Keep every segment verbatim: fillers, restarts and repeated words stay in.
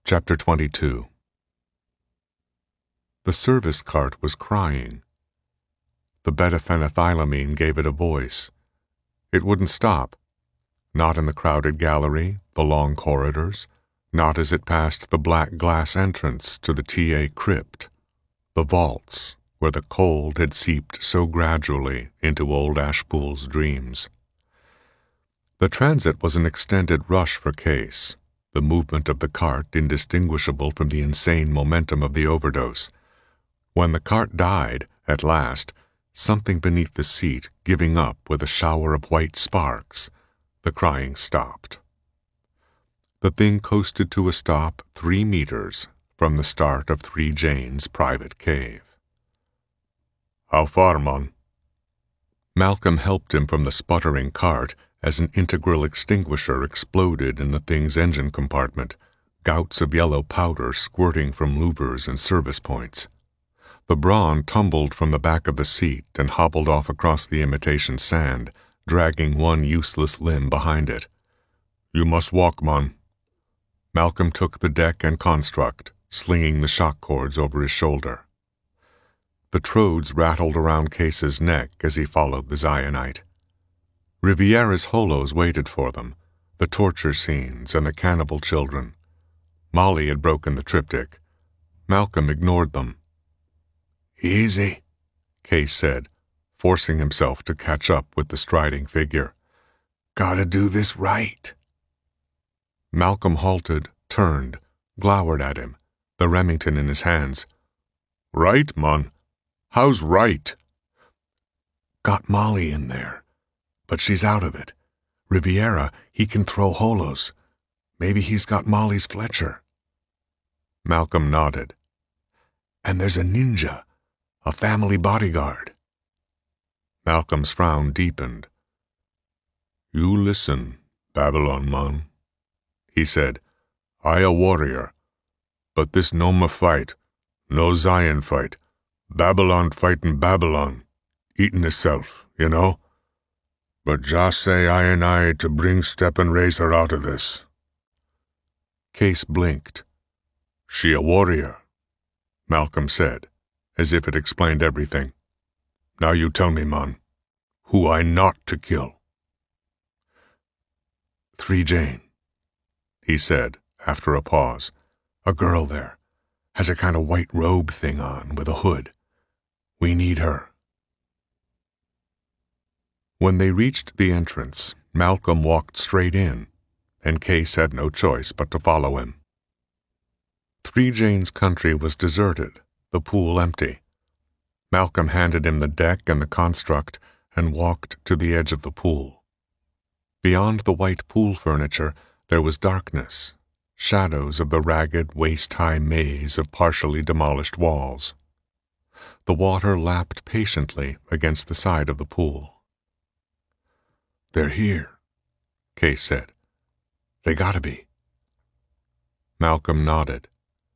Chapter twenty-two. The service cart was crying. The betaphenethylamine gave it a voice. It wouldn't stop. Not in the crowded gallery, the long corridors, not as it passed the black glass entrance to the T A crypt, the vaults where the cold had seeped so gradually into old Ashpool's dreams. The transit was an extended rush for Case, the movement of the cart indistinguishable from the insane momentum of the overdose. When the cart died, at last, something beneath the seat giving up with a shower of white sparks, the crying stopped. The thing coasted to a stop three meters from the start of Three Jane's private cave. "How far, mon?" Malcolm helped him from the sputtering cart as an integral extinguisher exploded in the thing's engine compartment, gouts of yellow powder squirting from louvers and service points. The brawn tumbled from the back of the seat and hobbled off across the imitation sand, dragging one useless limb behind it. "You must walk, mon." Malcolm took the deck and construct, slinging the shock cords over his shoulder. The trodes rattled around Case's neck as he followed the Zionite. Riviera's holos waited for them, the torture scenes and the cannibal children. Molly had broken the triptych. Malcolm ignored them. "Easy," Case said, forcing himself to catch up with the striding figure. "Gotta do this right." Malcolm halted, turned, glowered at him, the Remington in his hands. "Right, mon? How's right?" "Got Molly in there, but she's out of it. Riviera, he can throw holos. Maybe he's got Molly's Fletcher." Malcolm nodded. "And there's a ninja, a family bodyguard." Malcolm's frown deepened. "You listen, Babylon mon," he said. "I a warrior, but this no ma fight, no Zion fight. Babylon fightin' Babylon, eatin' itself, you know? But just say I and I to bring step and raise her out of this." Case blinked. "She a warrior," Malcolm said, as if it explained everything. "Now you tell me, mon, who I not to kill." "Three Jane," he said, after a pause. "A girl there. Has a kind of white robe thing on, with a hood. We need her." When they reached the entrance, Malcolm walked straight in, and Case had no choice but to follow him. Three Jane's country was deserted, the pool empty. Malcolm handed him the deck and the construct and walked to the edge of the pool. Beyond the white pool furniture, there was darkness, shadows of the ragged, waist-high maze of partially demolished walls. The water lapped patiently against the side of the pool. "They're here," Case said. "They gotta be." Malcolm nodded.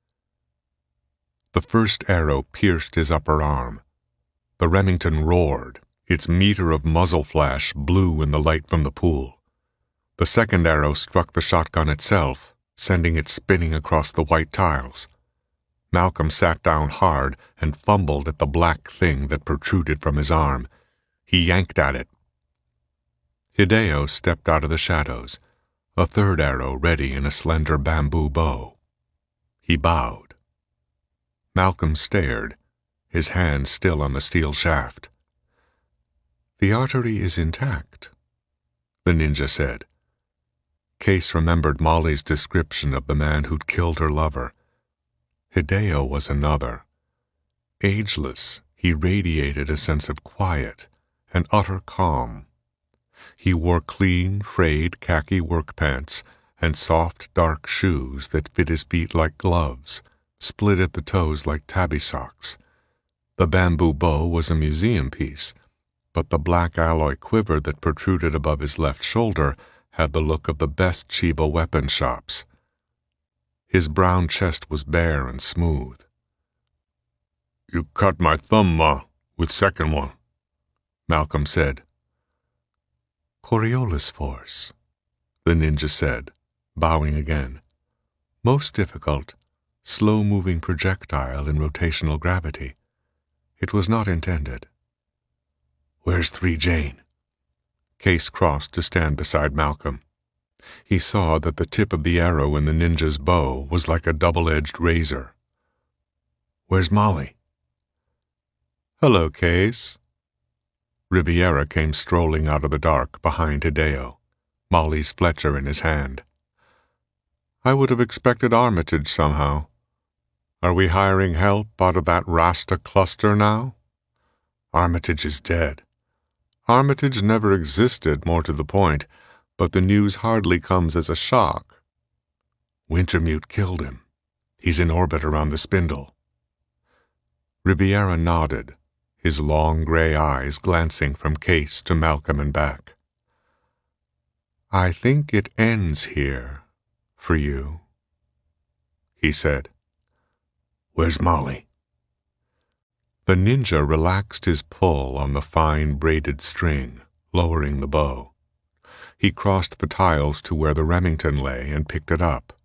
The first arrow pierced his upper arm. The Remington roared. Its meter of muzzle flash blew in the light from the pool. The second arrow struck the shotgun itself, sending it spinning across the white tiles. Malcolm sat down hard and fumbled at the black thing that protruded from his arm. He yanked at it. Hideo stepped out of the shadows, a third arrow ready in a slender bamboo bow. He bowed. Malcolm stared, his hand still on the steel shaft. "The artery is intact," the ninja said. Case remembered Molly's description of the man who'd killed her lover. Hideo was another. Ageless, he radiated a sense of quiet and utter calm. He wore clean, frayed khaki work pants and soft, dark shoes that fit his feet like gloves, split at the toes like tabby socks. The bamboo bow was a museum piece, but the black alloy quiver that protruded above his left shoulder had the look of the best Chiba weapon shops. His brown chest was bare and smooth. "You cut my thumb, ma, with second one," Malcolm said. "Coriolis force," the ninja said, bowing again. Most difficult, slow-moving projectile in rotational gravity. It was not intended. "Where's Three Jane?" Case crossed to stand beside Malcolm. He saw that the tip of the arrow in the ninja's bow was like a double-edged razor. "Where's Molly?" "Hello, Case." Riviera came strolling out of the dark behind Hideo, Molly's Fletcher in his hand. "I would have expected Armitage somehow. Are we hiring help out of that Rasta cluster now?" "Armitage is dead." "Armitage never existed, more to the point, but the news hardly comes as a shock." "Wintermute killed him. He's in orbit around the spindle." Riviera nodded, his long gray eyes glancing from Case to Malcolm and back. "I think it ends here, for you," he said. "Where's Molly?" The ninja relaxed his pull on the fine braided string, lowering the bow. He crossed the tiles to where the Remington lay and picked it up.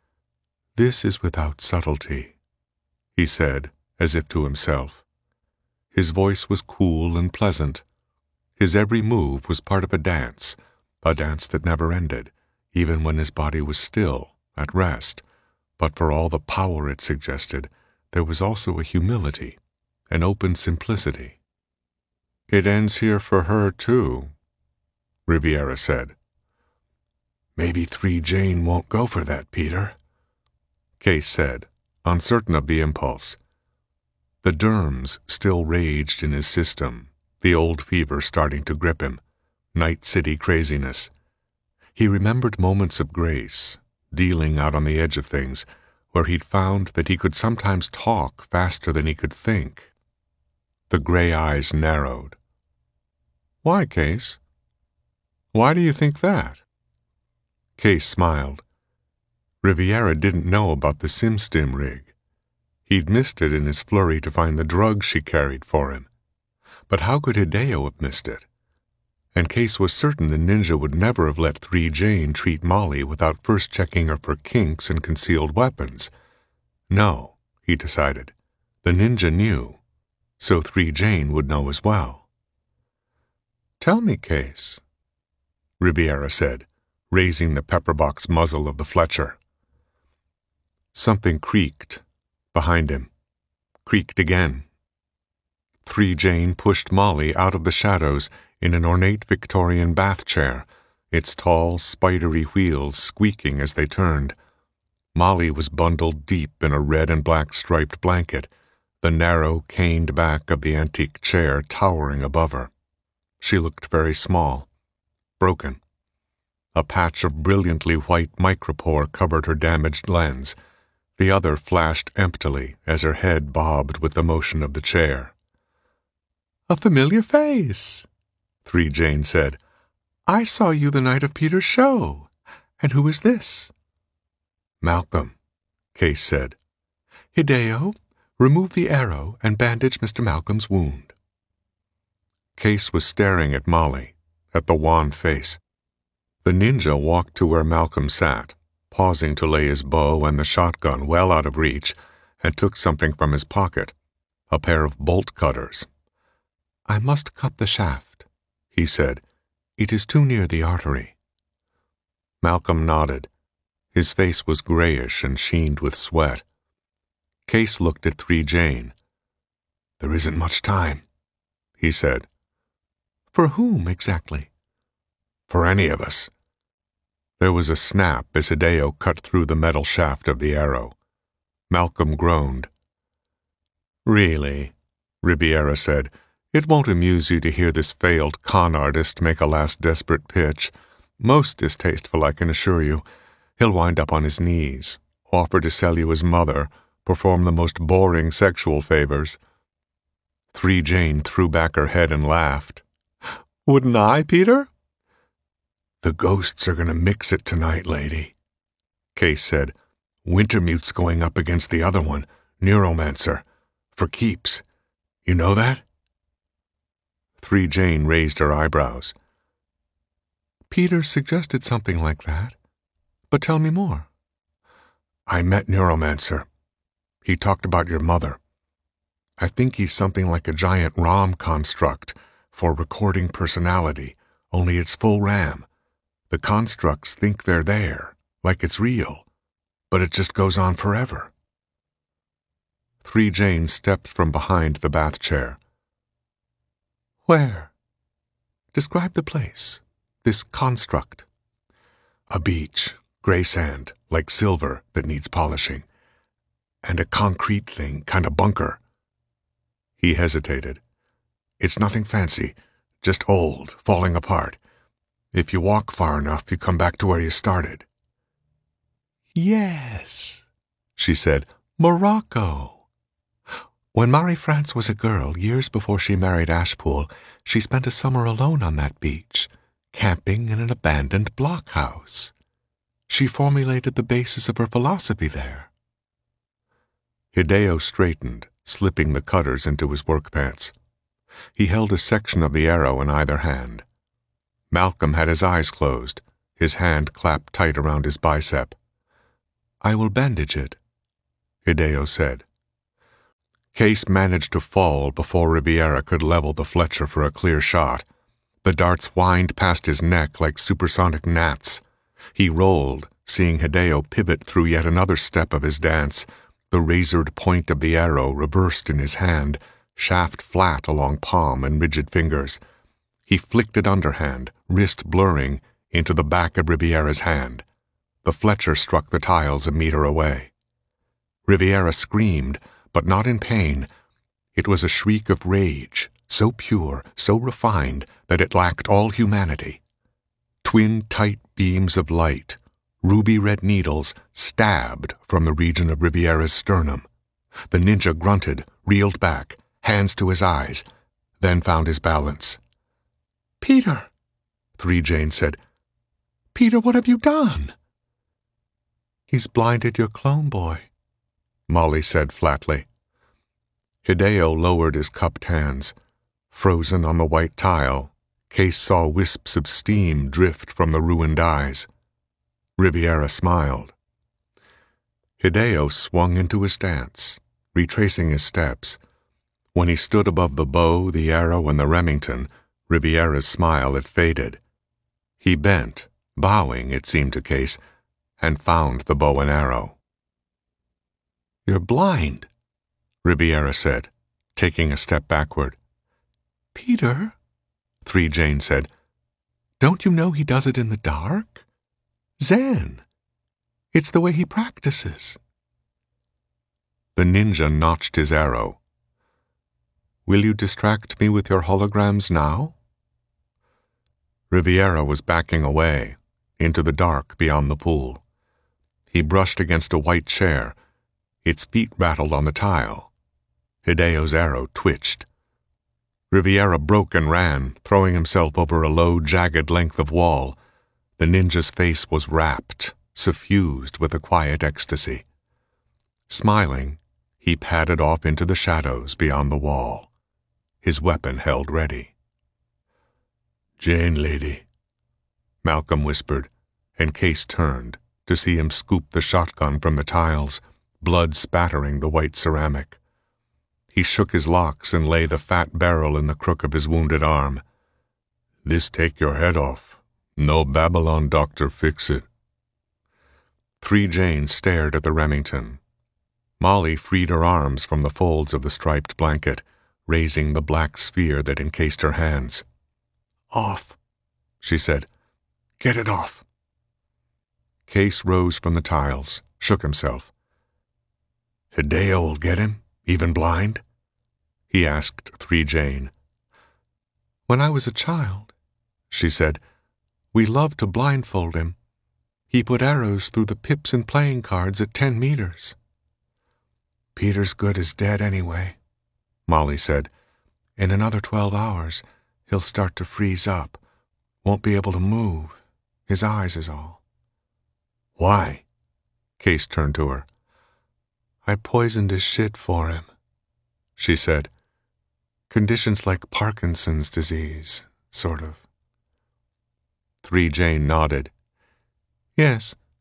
"This is without subtlety," he said, as if to himself. His voice was cool and pleasant. His every move was part of a dance, a dance that never ended, even when his body was still, at rest. But for all the power it suggested, there was also a humility, an open simplicity. "It ends here for her, too," Riviera said. "Maybe Three Jane won't go for that, Peter," Case said, uncertain of the impulse. The derms still raged in his system, the old fever starting to grip him, night city craziness. He remembered moments of grace, dealing out on the edge of things, where he'd found that he could sometimes talk faster than he could think. The gray eyes narrowed. "Why, Case? Why do you think that?" Case smiled. Riviera didn't know about the SimStim rig. He'd missed it in his flurry to find the drugs she carried for him. But how could Hideo have missed it? And Case was certain the ninja would never have let Three Jane treat Molly without first checking her for kinks and concealed weapons. No, he decided. The ninja knew, so Three Jane would know as well. "Tell me, Case," Riviera said, raising the pepperbox muzzle of the Fletcher. Something creaked behind him, creaked again. Three Jane pushed Molly out of the shadows in an ornate Victorian bath chair, its tall, spidery wheels squeaking as they turned. Molly was bundled deep in a red and black striped blanket, the narrow, caned back of the antique chair towering above her. She looked very small, broken. A patch of brilliantly white micropore covered her damaged lens. The other flashed emptily as her head bobbed with the motion of the chair. "A familiar face," Three Jane said. "I saw you the night of Peter's show. And who is this?" "Malcolm," Case said. "Hideo, remove the arrow and bandage Mister Malcolm's wound." Case was staring at Molly, at the wan face. The ninja walked to where Malcolm sat, pausing to lay his bow and the shotgun well out of reach, and took something from his pocket, a pair of bolt cutters. "I must cut the shaft," he said. "It is too near the artery." Malcolm nodded. His face was grayish and sheened with sweat. Case looked at Three Jane. "There isn't much time," he said. "For whom, exactly?" "For any of us." There was a snap as Hideo cut through the metal shaft of the arrow. Malcolm groaned. "Really," Riviera said, "it won't amuse you to hear this failed con artist make a last desperate pitch. Most distasteful, I can assure you. He'll wind up on his knees, offer to sell you his mother, perform the most boring sexual favors." Three Jane threw back her head and laughed. "Wouldn't I, Peter?" "The ghosts are going to mix it tonight, lady," Case said. "Wintermute's going up against the other one, Neuromancer, for keeps. You know that?" Three Jane raised her eyebrows. "Peter suggested something like that. But tell me more." I met Neuromancer. He talked about your mother. I think he's something like a giant ROM construct for recording personality, only it's full RAM. The constructs think they're there, like it's real, but it just goes on forever. Three Jane stepped from behind the bath chair. Where? Describe the place, this construct. A beach, gray sand, like silver that needs polishing, and a concrete thing, kind of bunker. He hesitated. It's nothing fancy, just old, falling apart. If you walk far enough, you come back to where you started. Yes, she said, Morocco. When Marie-France was a girl, years before she married Ashpool, she spent a summer alone on that beach, camping in an abandoned blockhouse. She formulated the basis of her philosophy there. Hideo straightened, slipping the cutters into his work pants. He held a section of the arrow in either hand. Malcolm had his eyes closed, his hand clapped tight around his bicep. I will bandage it, Hideo said. Case managed to fall before Riviera could level the Fletcher for a clear shot. The darts whined past his neck like supersonic gnats. He rolled, seeing Hideo pivot through yet another step of his dance, the razored point of the arrow reversed in his hand, shaft flat along palm and rigid fingers. He flicked it underhand, wrist blurring, into the back of Riviera's hand. The Fletcher struck the tiles a meter away. Riviera screamed, but not in pain. It was a shriek of rage, so pure, so refined, that it lacked all humanity. Twin tight beams of light, ruby-red needles, stabbed from the region of Riviera's sternum. The ninja grunted, reeled back, hands to his eyes, then found his balance. Peter, Three Jane said. Peter, what have you done? He's blinded your clone boy, Molly said flatly. Hideo lowered his cupped hands. Frozen on the white tile, Case saw wisps of steam drift from the ruined eyes. Riviera smiled. Hideo swung into his dance, retracing his steps. When he stood above the bow, the arrow, and the Remington, Riviera's smile had faded. He bent, bowing, it seemed to Case, and found the bow and arrow. You're blind, Riviera said, taking a step backward. Peter, Three Jane said, don't you know he does it in the dark? Zen. It's the way he practices. The ninja notched his arrow. Will you distract me with your holograms now? Riviera was backing away, into the dark beyond the pool. He brushed against a white chair. Its feet rattled on the tile. Hideo's arrow twitched. Riviera broke and ran, throwing himself over a low, jagged length of wall. The ninja's face was rapt, suffused with a quiet ecstasy. Smiling, he padded off into the shadows beyond the wall, his weapon held ready. Jane, lady, Malcolm whispered, and Case turned to see him scoop the shotgun from the tiles, blood spattering the white ceramic. He shook his locks and lay the fat barrel in the crook of his wounded arm. This take your head off. No Babylon doctor fix it. Three Jane stared at the Remington. Molly freed her arms from the folds of the striped blanket, raising the black sphere that encased her hands. Off, she said. Get it off. Case rose from the tiles, shook himself. Hideo will get him, even blind? He asked Three Jane. When I was a child, she said, we loved to blindfold him. He put arrows through the pips and playing cards at ten meters. Peter's good as dead anyway, Molly said. In another twelve hours, he'll start to freeze up. Won't be able to move. His eyes is all. Why? Case turned to her. I poisoned his shit for him, she said. Conditions like Parkinson's disease, sort of. Three Jane nodded. Yes,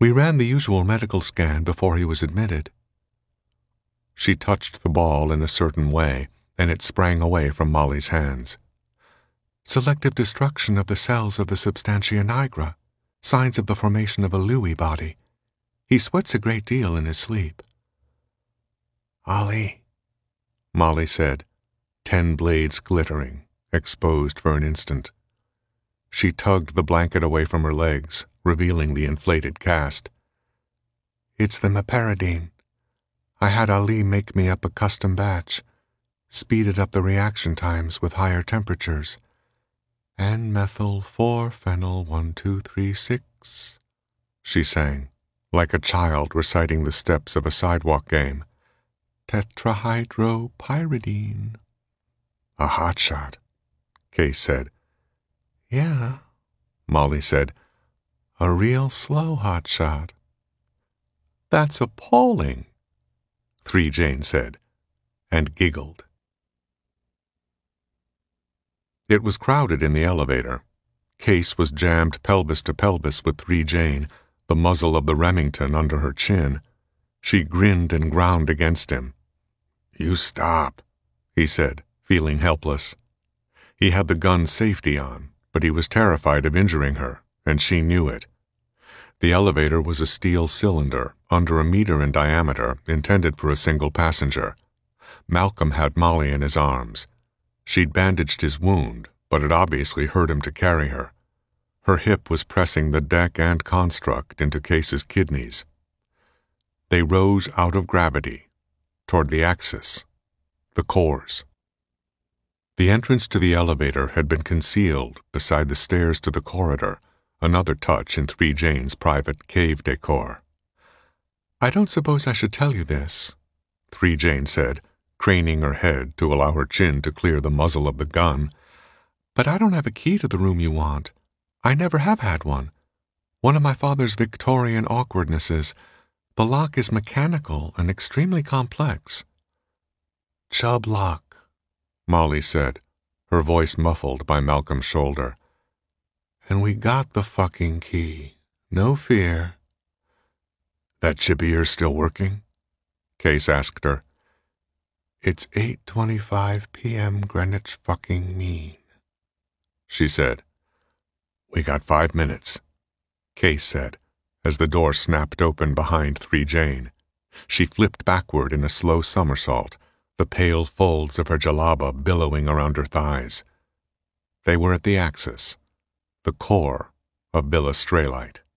We ran the usual medical scan before he was admitted. She touched the ball in a certain way, and it sprang away from Molly's hands. Selective destruction of the cells of the substantia nigra, signs of the formation of a Lewy body. He sweats a great deal in his sleep. Ollie, Molly said, ten blades glittering, exposed for an instant. She tugged the blanket away from her legs, revealing the inflated cast. It's the meperidine. I had Ali make me up a custom batch, speeded up the reaction times with higher temperatures. N-methyl four phenyl one two three six, she sang, like a child reciting the steps of a sidewalk game. Tetrahydropyridine. A hotshot, Case said. Yeah, Molly said. A real slow hotshot. That's appalling, Three Jane said, and giggled. It was crowded in the elevator. Case was jammed pelvis to pelvis with Three Jane, the muzzle of the Remington under her chin. She grinned and ground against him. You stop, he said, feeling helpless. He had the gun's safety on, but he was terrified of injuring her, and she knew it. The elevator was a steel cylinder, under a meter in diameter, intended for a single passenger. Malcolm had Molly in his arms. She'd bandaged his wound, but it obviously hurt him to carry her. Her hip was pressing the deck and construct into Case's kidneys. They rose out of gravity, toward the axis, the cores. The entrance to the elevator had been concealed beside the stairs to the corridor, another touch in Three Jane's private cave decor. I don't suppose I should tell you this, Three Jane said, craning her head to allow her chin to clear the muzzle of the gun, but I don't have a key to the room you want. I never have had one. One of my father's Victorian awkwardnesses. The lock is mechanical and extremely complex. Chubb lock, Molly said, her voice muffled by Malcolm's shoulder. And we got the fucking key. No fear. That chip of yours still working? Case asked her. It's eight twenty-five p.m. Greenwich fucking mean, she said. We got five minutes, Case said, as the door snapped open behind Three Jane. She flipped backward in a slow somersault, the pale folds of her jalaba billowing around her thighs. They were at the axis, the core of Billa Straylight.